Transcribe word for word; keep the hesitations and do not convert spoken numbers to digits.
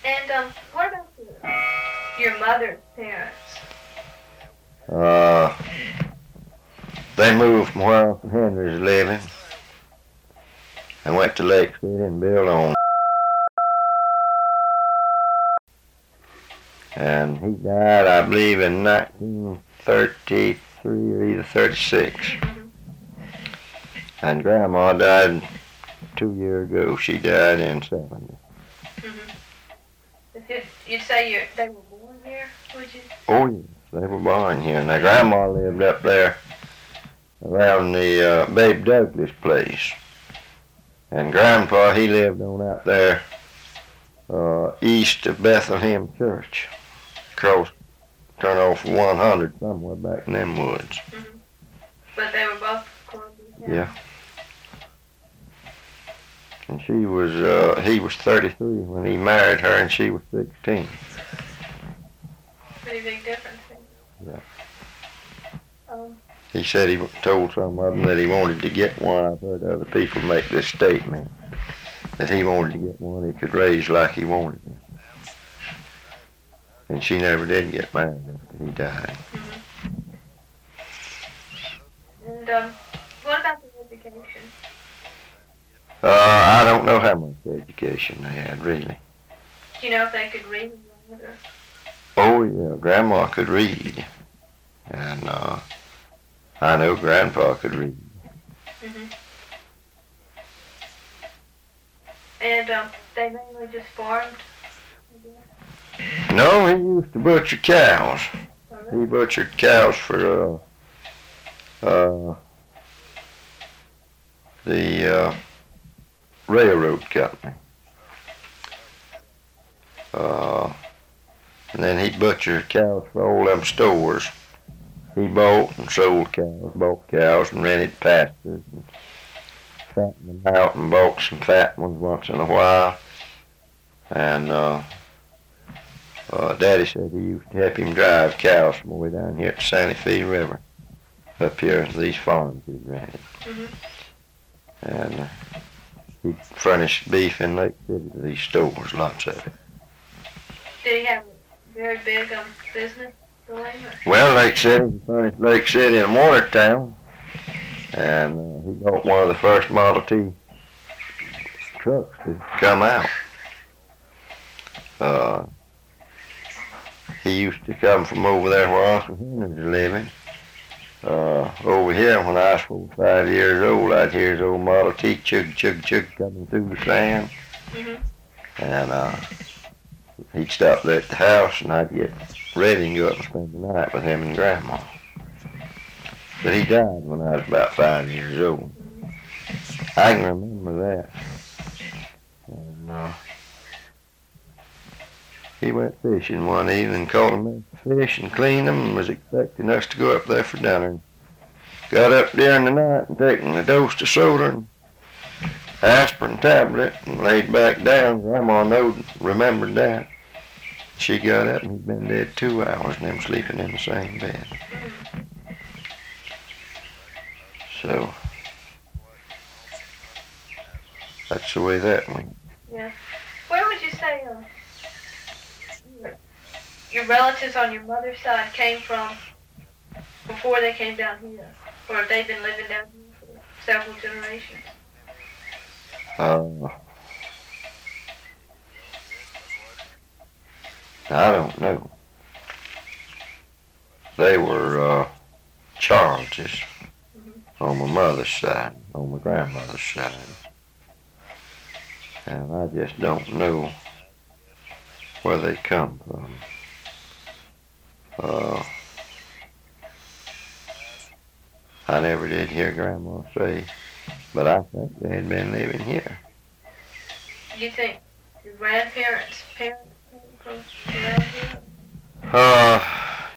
And um, what about your, your mother's parents? Uh, they moved from where Uncle Henry's living and went to Lake City and built on. And he died, I believe, in nineteen thirty-three or either thirty-six. Mm-hmm. And Grandma died two years ago. She died in seventy. Mm-hmm. You'd say you're, they were born here, would you? Oh, yes, they were born here. Now, Grandma lived up there around the uh, Babe Douglas place. And Grandpa, he lived on out there uh, east of Bethlehem Church. Across, turn off one hundred somewhere back in them woods. Mm-hmm. But they were both Columbia County? Yeah. And she was, uh, he was thirty-three when he married her, and she was sixteen. Pretty big difference. Yeah. Um, he said he told some of them that he wanted to get one. I've heard other people make this statement, that he wanted to get one he could raise like he wanted it. And she never did get married after he died. Mm-hmm. And um, what about the education? Uh, I don't know how much education they had, really. Do you know if they could read and write? Or? Oh, yeah, Grandma could read. And uh, I know Grandpa could read. Mm-hmm. And um, they mainly just farmed? No, he used to butcher cows. Oh, really? He butchered cows for uh, uh, the uh, railroad company. Uh, and then he'd butcher cows for all them stores. He bought and sold cows, bought cows and rented pastures and fattened them out and bought some fat ones once in a while. And uh, uh, Daddy said he used to help him drive cows from way down here at the Santa Fe River, up here at these farms he'd rented. Mm-hmm. And uh, he furnished beef in Lake City to these stores, lots of it. Did he have a very big um, business going? Well, Lake City, he furnished Lake City and Watertown. And uh, he bought one of the first Model T trucks to come out. Uh, he used to come from over there where Uncle Henry was living. Uh, over here, when I was four or five years old, I'd hear his old Model T chug, chug, chug coming through the sand. Mm-hmm. And uh, he'd stop there at the house, and I'd get ready and go up and spend the night with him and Grandma. But he died when I was about five years old. I can remember that. And uh, he went fishing one evening, caught him fish and cleaned them, and was expecting us to go up there for dinner. Got up during the night and taken a dose of soda and aspirin tablet and laid back down. Grandma knowed, remembered that. She got up and he'd been dead two hours and them sleeping in the same bed. So that's the way that went. Yeah. Where would you say uh, your relatives on your mother's side came from before they came down here? Or have they been living down here for several generations? Uh, I don't know. They were uh, Charleses. On my mother's side, on my grandmother's side. And I just don't know where they come from. Uh, I never did hear Grandma say, but I think they had been living here. Do you think your grandparents' parents came from around here? Uh,